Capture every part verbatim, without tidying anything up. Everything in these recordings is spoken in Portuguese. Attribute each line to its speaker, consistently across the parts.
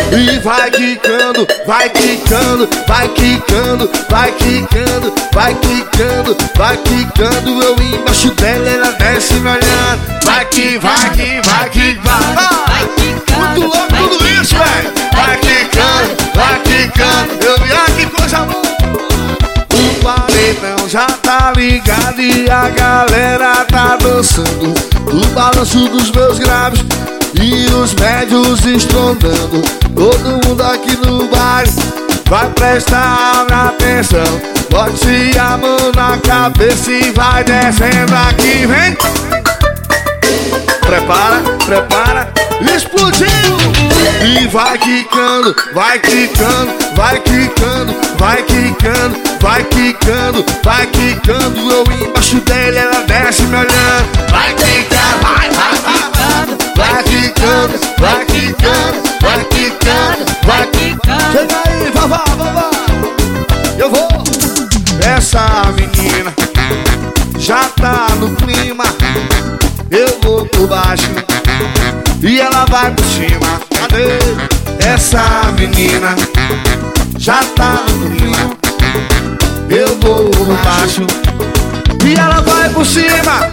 Speaker 1: E vai quicando, vai quicando, vai quicando, vai quicando, vai quicando, vai quicando. Eu embaixo dela, ela desce me olhando. Vai que, vai que, vai que, vai.
Speaker 2: Vai quicando,
Speaker 1: muito louco tudo isso, velho. Vai quicando, vai quicando. Eu vi aqui coisa boa. O paredão já tá ligado e a galera tá dançando. O balanço dos meus graves e os médios estrondando. Todo mundo aqui no baile vai prestar atenção. Bote a mão na cabeça e vai descendo aqui, vem. Prepara, prepara, explodiu! E vai quicando, vai quicando, vai quicando, vai quicando, vai quicando, vai quicando. Eu embaixo dele, ela desce me olhando. Vai quicando, vai, vai, vai, vai quicando, vai quicando, vai quicando, vai quicando. Chega aí, vavá, vavá. Eu vou. Essa menina já tá no clima. Eu vou por baixo e ela vai por cima. Cadê? Essa menina já tá no clima. Eu vou por baixo e ela vai por cima.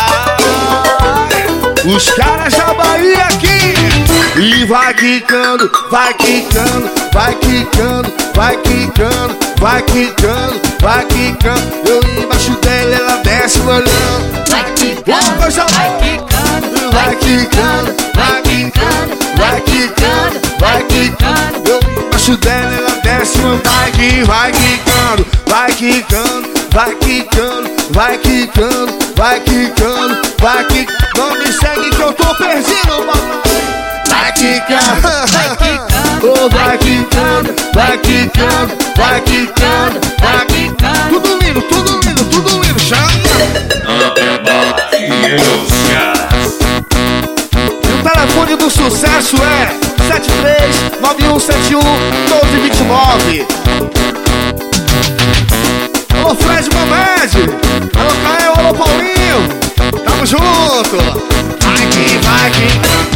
Speaker 1: Vai. Os caras da Bahia aqui. E vai quicando, vai quicando, vai quicando, vai quicando, vai quicando, vai quicando. Eu embaixo dela, ela desce olhando.
Speaker 2: Vai quicando, vai quicando,
Speaker 1: vai quicando, vai quicando, vai quicando, vai quicando. Eu embaixo dela, ela desce um. Vai que, vai quicando, vai quicando, vai quicando, vai quicando, vai quicando, vai quicando. Não me segue que eu tô perdido, papai. Vai quicando,
Speaker 2: vai quicando,
Speaker 1: oh, vai quicando, vai quicando, vai quicando, vai quicando. Tudo lindo, tudo lindo, tudo lindo, chama. E o telefone do sucesso é sete três nove um sete um um dois dois nove. Alô Fred Mamed, alô Caio, alô Paulinho, tamo junto. Vai que, vai que.